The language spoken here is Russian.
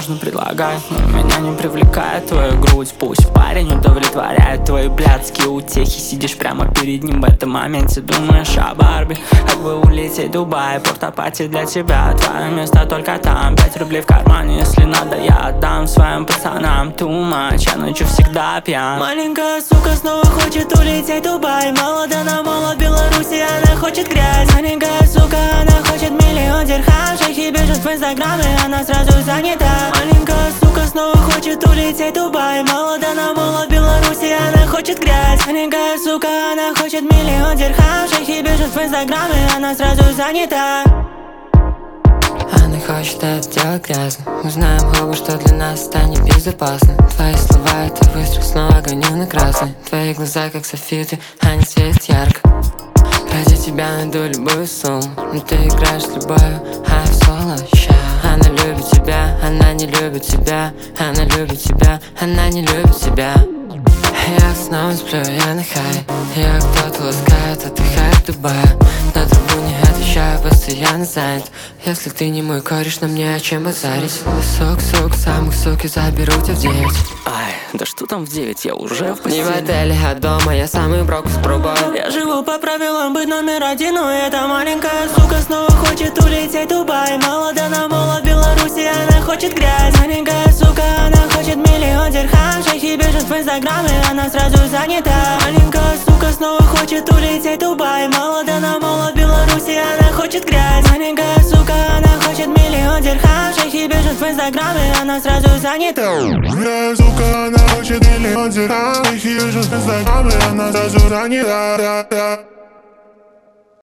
можно предлагать, но меня не привлекает твоя грудь. Пусть парень удовлетворяет твои блядские утехи. Сидишь прямо перед ним в этом моменте, думаешь о Барби. Как бы улететь в Дубай, порт-апати для тебя. Твое место только там, 5 рублей в кармане. Если надо, я отдам своим пацанам. Too much, я ночью всегда пьян. Маленькая сука снова хочет улететь в Дубай. Молода на молод Беларуси, она хочет грязь. Маленькая сука, она хочет миллион дирхам. Шейхи бежит в инстаграм, и она сразу занята. Маленькая сука снова хочет улететь в Дубай. Молода на молод Беларуси, она хочет грязь. Маленькая сука, она хочет миллион дирхам. Шейхи бежит в инстаграм, и она сразу занята. Она хочет это делать грязно. Мы знаем оба, что для нас станет безопасно. Твои слова — это выстрел, снова гоню на красный. Твои глаза как софиты, они светят ярко. Ради тебя найду любую сумму, но ты играешь с любовью, а я в соло. Она любит тебя, она не любит тебя. Она любит тебя, она не любит тебя. Я снова сплю, я на хай. Я кто-то ласкает, отдыхаю в Дубае. На трубу не отвечаю, постоянно занят. Если ты не мой кореш, нам не о чем базарить. Сук, самых суки заберу тебя в 9. Ай, да что там в 9, я уже в Не постели. в отеле, а дома, я самый брок с пробой. Я живу по правилам быть номер один, но эта маленькая сука снова хочет улететь в Дубай. Молода на молод Беларуси, она хочет грязь. Маленькая сука, она хочет миллион дирхам. Шейхи бежит в инстаграм, и она сразу занята. Маленькая сука снова хочет улететь в Дубай. Молода на молод Беларуси, она хочет грязь. Маленькая сука, она хочет миллион дирхам. Шейхи бежит в инстаграм, и она сразу занята. Маленькая сука, она хочет миллион дирхам. Шейхи бежит в инстаграм, и она сразу занята.